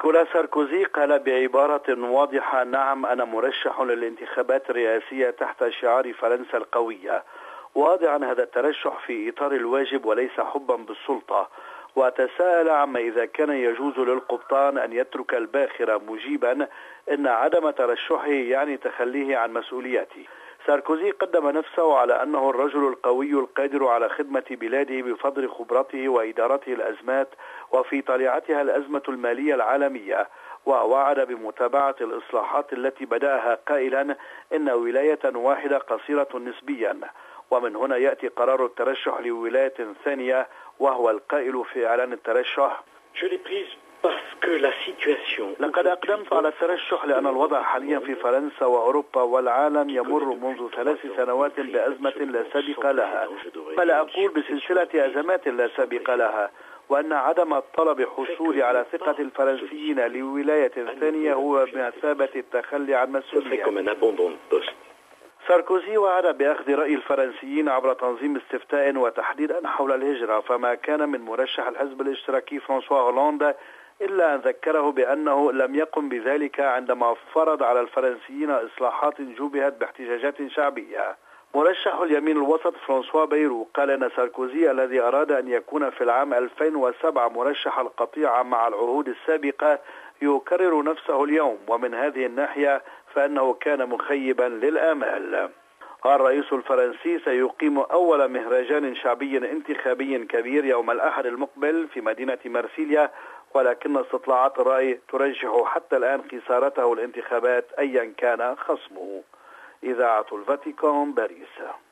نيكولا ساركوزي قال بعبارة واضحة: نعم، أنا مرشح للانتخابات الرئاسية تحت شعار فرنسا القوية، واضعا هذا الترشح في إطار الواجب وليس حبا بالسلطة. وتساءل عما إذا كان يجوز للقبطان أن يترك الباخرة، مجيبا إن عدم ترشحه يعني تخليه عن مسؤولياته. ساركوزي قدم نفسه على أنه الرجل القوي القادر على خدمة بلاده بفضل خبرته وإدارته الأزمات، وفي طليعتها الأزمة المالية العالمية، ووعد بمتابعة الإصلاحات التي بدأها قائلا إن ولاية واحدة قصيرة نسبيا. ومن هنا يأتي قرار الترشح لولاية ثانية، وهو القائل في إعلان الترشح: لقد أقدمت على الترشح لأن الوضع حاليا في فرنسا وأوروبا والعالم يمر منذ 3 سنوات بأزمة لا سابق لها، بل أقول بسلسلة أزمات لا سابق لها، وأن عدم طلب حصول على ثقة الفرنسيين لولاية ثانية هو بمثابة التخلي عن مسؤولية. ساركوزي وعد بأخذ رأي الفرنسيين عبر تنظيم استفتاء وتحديدا حول الهجرة، فما كان من مرشح الحزب الاشتراكي فرانسوا هولاند إلا أن ذكره بأنه لم يقم بذلك عندما فرض على الفرنسيين إصلاحات جوبهت باحتجاجات شعبية. مرشح اليمين الوسط فرانسوا بيرو قال أن ساركوزي الذي أراد أن يكون في العام 2007 مرشح القطيعة مع العهود السابقة يكرر نفسه اليوم، ومن هذه الناحية فإنه كان مخيبا للآمال. الرئيس الفرنسي سيقيم أول مهرجان شعبي انتخابي كبير يوم الأحد المقبل في مدينة مرسيليا، ولكن استطلاعات الرأي ترجح حتى الآن خسارته الانتخابات أيا كان خصمه. إذاعة الفاتيكان، باريس.